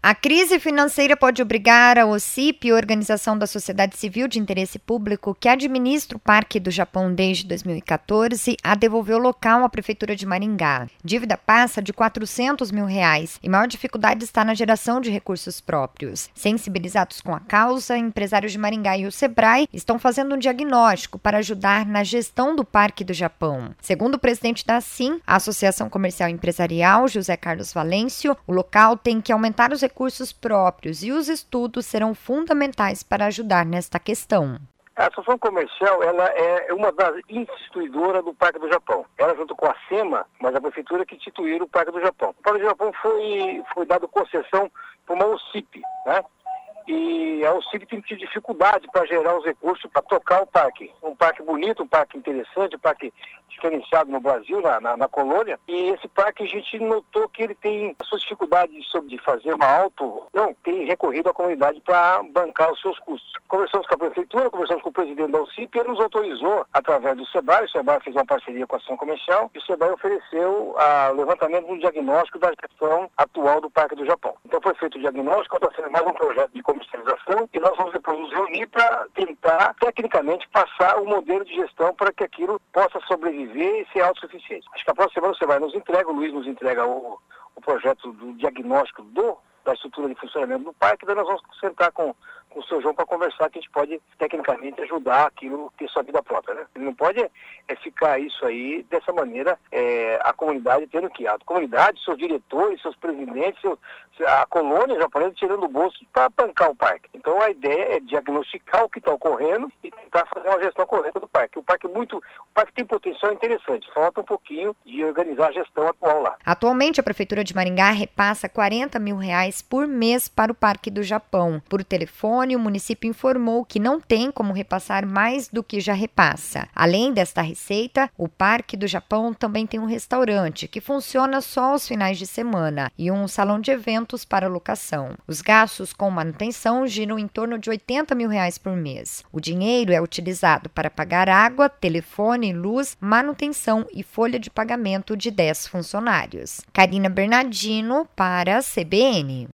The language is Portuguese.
A crise financeira pode obrigar a OCIP, Organização da Sociedade Civil de Interesse Público, que administra o Parque do Japão desde 2014, a devolver o local à Prefeitura de Maringá. Dívida passa de R$400 mil e maior dificuldade está na geração de recursos próprios. Sensibilizados com a causa, empresários de Maringá e o Sebrae estão fazendo um diagnóstico para ajudar na gestão do Parque do Japão. Segundo o presidente da ASIM, a Associação Comercial e Empresarial, José Carlos Valêncio, o local tem que aumentar os recursos próprios e os estudos serão fundamentais para ajudar nesta questão. A Associação Comercial ela é uma das instituidoras do Parque do Japão. Ela junto com a SEMA, mas a Prefeitura que instituíram o Parque do Japão. O Parque do Japão foi dado concessão para uma OCIP, né? E a OCIP tem tido dificuldade para gerar os recursos para tocar o parque. Um parque bonito, um parque interessante, um parque diferenciado no Brasil, na colônia. E esse parque a gente notou que ele tem suas dificuldades de fazer tem recorrido à comunidade para bancar os seus custos. Conversamos com a Prefeitura, conversamos com o presidente da OCIP e ele nos autorizou, através do Sebrae. O Sebrae fez uma parceria com a Ação Comercial e o Sebrae ofereceu o levantamento de um diagnóstico da gestão atual do Parque do Japão. Então foi feito o diagnóstico, está sendo mais um projeto de comercialização e nós vamos depois nos reunir para tentar, tecnicamente, passar o modelo de gestão para que aquilo possa sobreviver e ser autossuficiente. Acho que a próxima semana você vai nos entrega, o Luiz nos entrega o projeto do diagnóstico da estrutura de funcionamento do parque, daí nós vamos sentar com o seu João para conversar que a gente pode, tecnicamente, ajudar aquilo a ter sua vida própria, né? Ele não pode ficar isso aí dessa maneira, a comunidade tendo que a comunidade, seus diretores, seus presidentes, a colônia japonesa tirando o bolso para bancar o parque. Então a ideia é diagnosticar o que está ocorrendo e tentar fazer uma gestão correta do parque. O parque tem potencial interessante, falta um pouquinho de organizar a gestão atual lá. Atualmente a Prefeitura de Maringá repassa R$40 mil por mês para o Parque do Japão. Por telefone, o município informou que não tem como repassar mais do que já repassa. Além desta receita, o Parque do Japão também tem um restaurante que funciona só aos finais de semana e um salão de eventos para locação. Os gastos com manutenção giram em torno de R$80 mil por mês. O dinheiro é utilizado para pagar água, telefone, luz, manutenção e folha de pagamento de 10 funcionários. Karina Bernardino para a CBN.